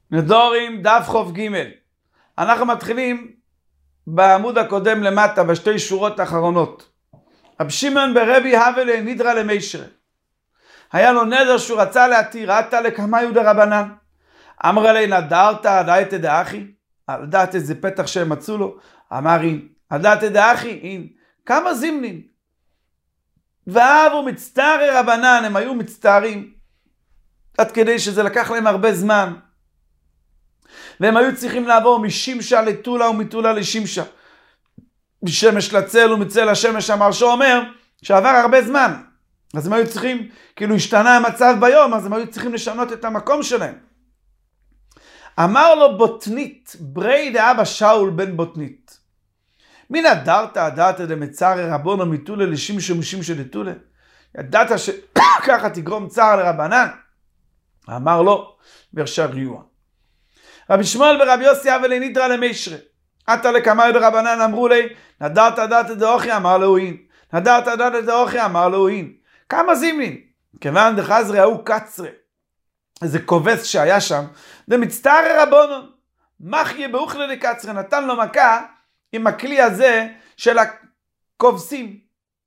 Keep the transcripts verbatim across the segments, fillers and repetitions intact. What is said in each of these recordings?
נדורים דף חוף ג'. אנחנו מתחילים בעמוד הקודם למטה בשתי שורות האחרונות. רבי שמעון ברבי הווה נדרא למישרא. היה לו נדר שהוא רצה להתיר, עתה לקמאי דרבנן. אמר לי נדרת דאיתא דאחי, לדעת איזה פתח שהם מצאו לו. אמר אין, דאיתא דאחי אין, כמה זימנין. ואהבו מצטערי רבנן, הם היו מצטערים עד כדי שזה לקח להם הרבה זמן, והם היו צריכים לעבור משמשה לטולה ומטולה לשמשה, משמש לצל ומצל לשמש. אמר שאומר שעבר הרבה זמן, אז הם היו צריכים, כאילו השתנה המצב ביום, אז הם היו צריכים לשנות את המקום שלהם. אמר לו בוטנית, ברי דאבא שאול בן בוטנית, מן הדרת הדעת דמצער רבונו מטולה לשמשה ומשמשה לטולה, ידעת שככה תגרום צער לרבנן? אמר לו ברשריוע. רבי שמואל ברבי יוסי הווה נדרא למישרא. עתה לקמאי דרבנן אמרו לי נדרת דעת דאוכי, אמר לו אין. נדרת דעת דאוכי, אמר לו אין. כמה זימנין? כיוון דחזרי ההוא קצרה, איזה כובס שהיה שם, דמצטער רבונו מחיה באוכלה לקצרה, נתן לו מכה עם הכלי הזה של הכובסים.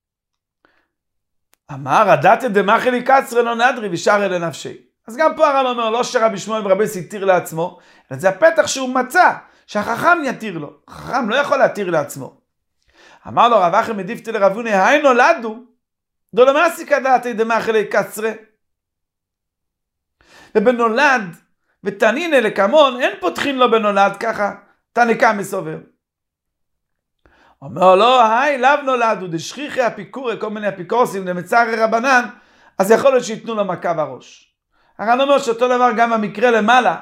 אמר הדעת דמחיה לקצרה לא נדרי ושאר אלה נפשי. אז גם פה הרב אומר לא שרבי שמואל ברבי יוסי התיר לעצמו, אלא זה הפתח שהוא מצא שהחכם יתיר לו. החכם לא יכול להתיר לעצמו. אמר לו רב אחי מדיפתי לרב הונא, היי נולדו דולמאסיקא דעתי דמחיה לקצרה. ובנולד ותנינא לקמון אין פותחין לו בנולד ככה תניקה מסובב. אומר לו היי לאו נולדו דשכיחי אפיקורי, כל מיני אפיקורסים דמצערי רבנן, אז יכול להיות שיתנו לו מכה בראש. הרב אומר שאותו דבר גם המקרה למעלה,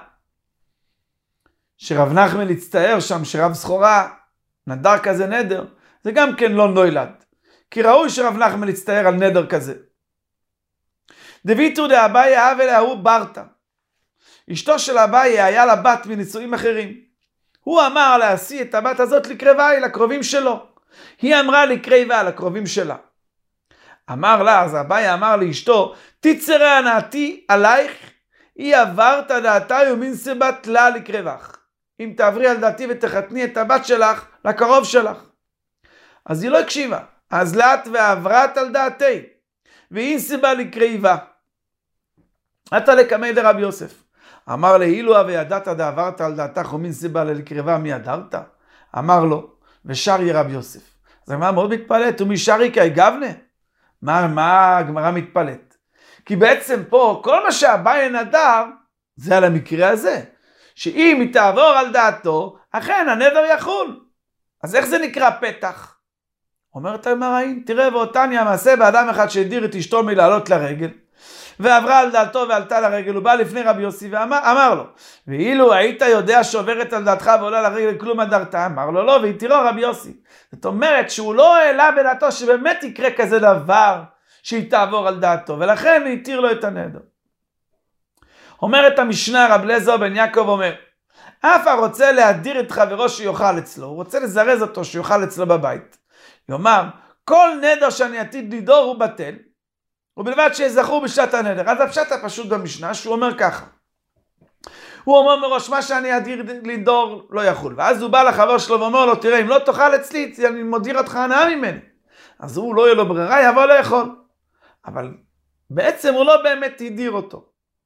שרב נחמן הצטער שם שרב סחורה נדר כזה נדר, זה גם כן לא נולד, כי ראוי שרב נחמן הצטער על נדר כזה. דביתו דאביי הווה להוא ברתא, אשתו של אביי היה לה בת מנישואים אחרים, הוא אמר להשיא את הבת הזאת לקרבה לקרובים שלו, היא אמרה לקרבה לקרובים שלה. אמר לה, אז אביי אמר לאשתו, תצרה הנעתי עלייך, היא עברת דעתה יומין סבת לה לקרבך. אם תעברי על דעתי ותחתני את הבת שלך לקרוב שלך. אז היא לא הקשיבה. אז לאט ועברת על דעתי, והיא סבה לקרבה. עתה לקמאי דרבי יוסף. אמר לאילו וידעת דעברת על דעתך ומין סבה לקרבה מי ידרת? אמר לו, ושרי רבי יוסף. אז הגמרא מאוד מתפלאת, ומי שרי כאי גבנה? מה, מה הגמרא מתפלאת? כי בעצם פה כל מה שאביי נדר זה על המקרה הזה, שאם היא תעבור על דעתו אכן הנדר יחול. אז איך זה נקרא פתח? אומרת המראין, תראה ואותניה מעשה באדם אחד שהדיר את אשתו מלעלות לרגל, ועברה על דעתו ועלתה לרגל, הוא בא לפני רבי יוסי ואמר אמר לו, ואילו היית יודע שעוברת על דעתך ועולה לרגל כלום הדרת? אמר לו לא, והתירו רבי יוסי. זאת אומרת שהוא לא העלה בדעתו שבאמת יקרה כזה דבר שהיא תעבור על דעתו, ולכן הוא התיר לו את הנדר. אומרת המשנה, רב אליעזר בן יעקב אומר, אף הרוצה להדיר את חברו שיוכל אצלו, הוא רוצה לזרז אותו שיוכל אצלו בבית, יאמר כל נדר שאני עתיד לדור הוא בטל, ובלבד שיזכרו בשעת הנדר. אז הפשט הפשוט במשנה שהוא אומר ככה, הוא אומר מראש מה שאני אדיר לדור לא יחול, ואז הוא בא לחבר שלו ואומר לו תראה אם לא תאכל אצלי אני מודיר אותך הנאה ממני, אז הוא לא יהיה לו ברירה, יבוא לאכול. אבל בעצם הוא לא באמת הדיר אותו.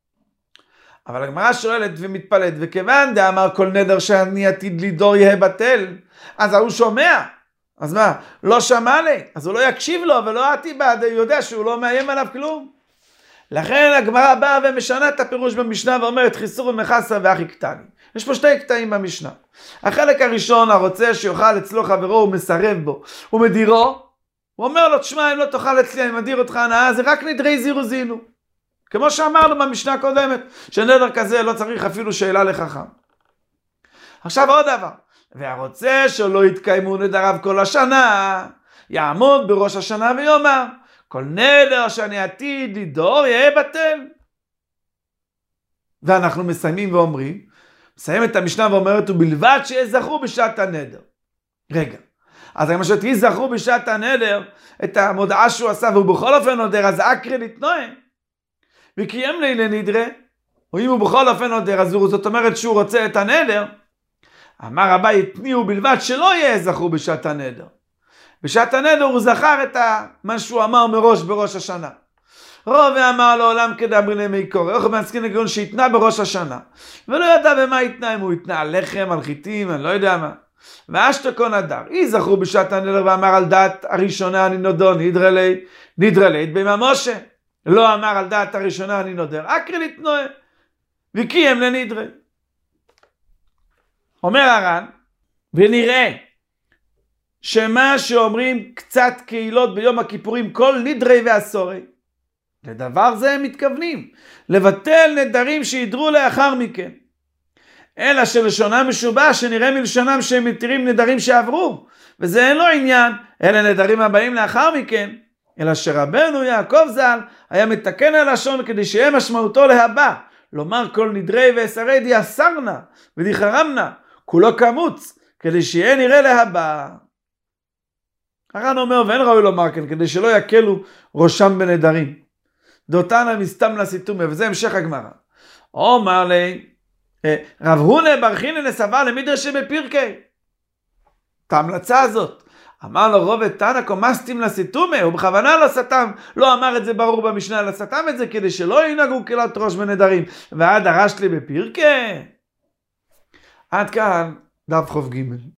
אבל הגמרא שואלת ומתפלאת, וכיוון דאמר כל נדר שאני עתיד לדור יהיה בטל, אז הוא שומע, אז מה, לא שמע לי, אז הוא לא יקשיב לו ולא עתי בעד, הוא יודע שהוא לא מאיים עליו כלום. לכן הגמרא באה ומשנה את הפירוש במשנה ואומרת חיסור ומחסה ואחי קטני. יש פה שתי קטעים במשנה. החלק הראשון, הרוצה שיאכל אצלו חברו הוא מסרב בו, הוא מדירו, הוא אומר לו תשמע אם לא תאכל אצלי אני מדיר אותך הנאה, זה רק נדרי זירו זינו. כמו שאמרנו במשנה הקודמת, שנדר כזה לא צריך אפילו שאלה לחכם. עכשיו עוד דבר, והרוצה שלא יתקיימו נדריו כל השנה, יעמוד בראש השנה ויאמר, כל נדר שאני עתיד לדור יהיה בטל. ואנחנו מסיימים ואומרים, מסיים את המשנה ואומרת, ובלבד שיזכרו בשעת הנדר. רגע, אז אני חושב, תזכרו בשעת הנדר את המודעה שהוא עשה, והוא בכל אופן נודר, אז אקרא לתנועה, וקיים לי לנדרה, או אם הוא בכל אופן נודר, אז זאת אומרת שהוא רוצה את הנדר. אמר אביי, התניעו בלבד שלא יהיה זכור בשעת הנדר. בשעת הנדר הוא זכר את מה שהוא אמר מראש בראש השנה. רובה אמר לעולם כדברי לימי קורא, איך מעסקין לגרון שהתנה בראש השנה. ולא ידע במה התנה, אם הוא התנה על לחם, על חיטים, אני לא יודע מה. ואשתקו נדר, אי זכרו בשעת הנדר ואמר על דעת הראשונה אני נודו, נדרה לי, נדרה לי, בימה משה. לא אמר על דעת הראשונה אני נודר, אקרי לתנועה, וקיים לנדרה. אומר הר"ן, ונראה שמה שאומרים קצת קהילות ביום הכיפורים, כל נדרי ועשורי, לדבר זה הם מתכוונים, לבטל נדרים שידרו לאחר מכן. אלא שלשונם משובש, שנראה מלשונם שהם מתירים נדרים שעברו, וזה אין לו עניין, אלה נדרים הבאים לאחר מכן, אלא שרבנו יעקב ז"ל היה מתקן הלשון כדי שיהיה משמעותו להבא, לומר כל נדרי ועשרי דיאסרנה ודיחרמנה, כולו כמוץ, כדי שיהיה נראה להבא. הר"ן אומר, ואין ראוי לומר כן, כדי שלא יקלו ראשם בנדרים. דותנה מסתם לסיתומי, וזה המשך הגמרא. אומר לי, רב הונא בר חינא לסבר למדרשי בפרקי. את ההמלצה הזאת. אמר לו רובד תנא קומסטים לסיתומי, הוא בכוונה לא סתם, לא אמר את זה ברור במשנה, אלא סתם את זה כדי שלא ינהגו קלת ראש בנדרים. ועד דרשת לי בפרקי. עד כאן דף חוב ג'.